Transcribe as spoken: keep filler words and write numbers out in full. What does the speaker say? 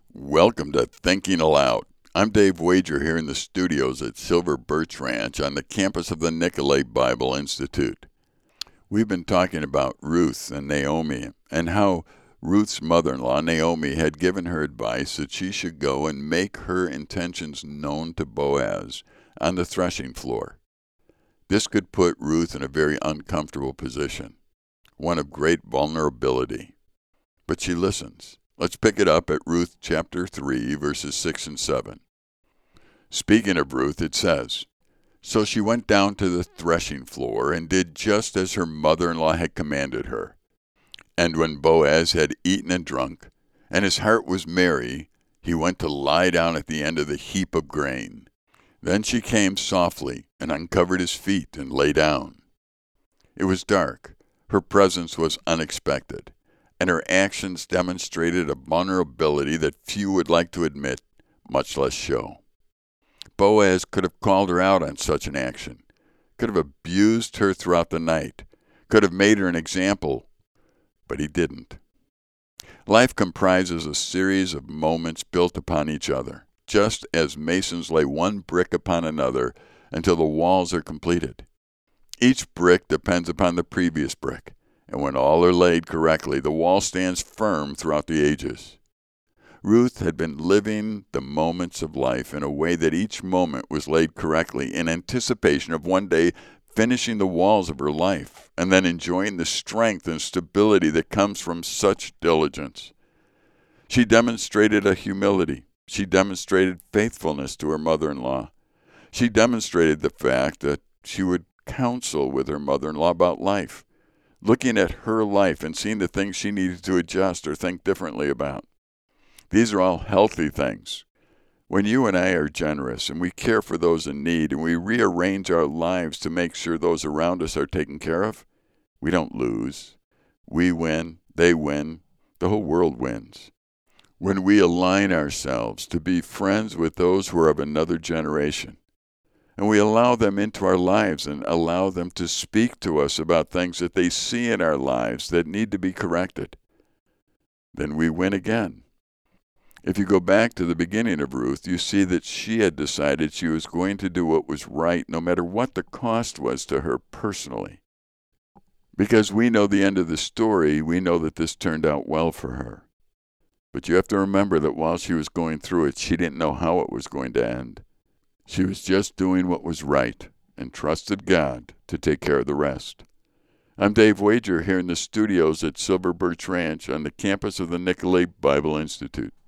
Welcome to Thinking Aloud. I'm Dave Wager here in the studios at Silver Birch Ranch on the campus of the Nicolet Bible Institute. We've been talking about Ruth and Naomi and how Ruth's mother-in-law, Naomi, had given her advice that she should go and make her intentions known to Boaz on the threshing floor. This could put Ruth in a very uncomfortable position, one of great vulnerability. But she listens. Let's pick it up at Ruth chapter three, verses six and seven. Speaking of Ruth, it says, "So she went down to the threshing floor and did just as her mother-in-law had commanded her. And when Boaz had eaten and drunk, and his heart was merry, he went to lie down at the end of the heap of grain. Then she came softly and uncovered his feet and lay down. It was dark. Her presence was unexpected, and her actions demonstrated a vulnerability that few would like to admit, much less show. Boaz could have called her out on such an action, could have abused her throughout the night, could have made her an example, but he didn't. Life comprises a series of moments built upon each other, just as masons lay one brick upon another until the walls are completed. Each brick depends upon the previous brick, and when all are laid correctly, the wall stands firm throughout the ages. Ruth had been living the moments of life in a way that each moment was laid correctly in anticipation of one day finishing the walls of her life and then enjoying the strength and stability that comes from such diligence. She demonstrated a humility. She demonstrated faithfulness to her mother-in-law. She demonstrated the fact that she would counsel with her mother-in-law about life, looking at her life and seeing the things she needed to adjust or think differently about. These are all healthy things. When you and I are generous and we care for those in need and we rearrange our lives to make sure those around us are taken care of, we don't lose. We win, they win, the whole world wins. When we align ourselves to be friends with those who are of another generation, and we allow them into our lives and allow them to speak to us about things that they see in our lives that need to be corrected, then we win again. If you go back to the beginning of Ruth, you see that she had decided she was going to do what was right no matter what the cost was to her personally. Because we know the end of the story, we know that this turned out well for her. But you have to remember that while she was going through it, she didn't know how it was going to end. She was just doing what was right and trusted God to take care of the rest. I'm Dave Wager here in the studios at Silver Birch Ranch on the campus of the Nicolet Bible Institute.